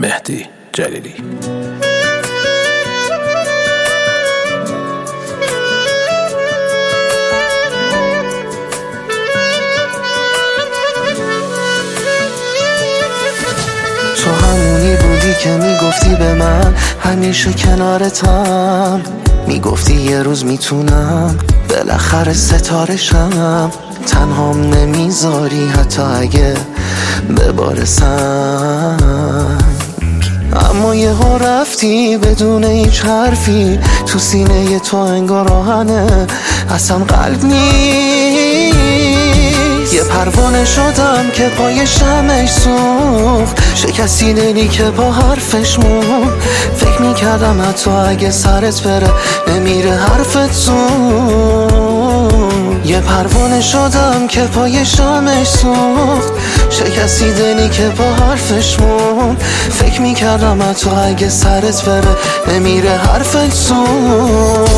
مهدی جلیلی. تو همونی بودی که میگفتی به من همیشه کنارتم، میگفتی یه روز میتونم بالاخره ستارشم، تنهام نمیذاری حتی اگه ببارسم. اما یهو رفتی بدون هیچ حرفی، تو سینه تو انگار آهنه اصلا قلب نیست. یه پروانه شدم که پای شمعش سوخت، شکستی دلی که با حرفش مون، فکر میکردم حتی اگه سرت بره نمیره حرفت زون. یه پروانه شدم که پای شمعش سوخت، شکستی دلی که با حرفش مون، فکر میکردم حتی اگه سرت بره نمیره حرفت زون.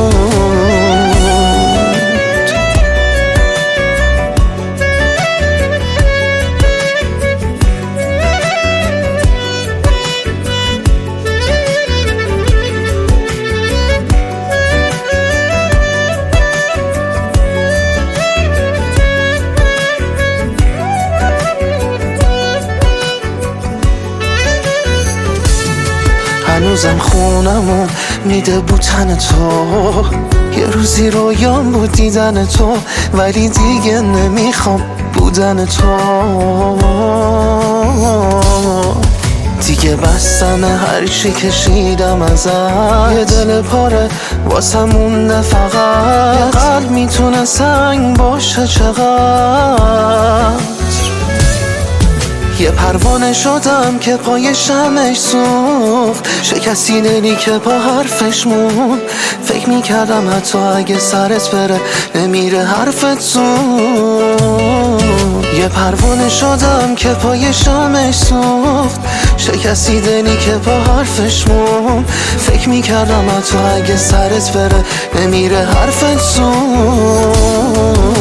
هنوزم خونمون میده بودن تو، یه روزی رویام بود دیدن تو، ولی دیگه نمیخوام بودن تو. دیگه بستم هرچی کشیدم ازت، یه دل پاره واسمون فقط، یه قلب میتونه سنگ باشه چقدر. یه پروانه شدم که پای شمعش سوخت، شکستی دلی که با حرفش مون، فکر میکردم حتی اگه سرت بره نمیره حرفت زون. یه پروانه شدم که پای شمعش سوخت، شکستی دلی که با حرفش مون، فکر میکردم حتی اگه سرت بره نمیره حرفت زون.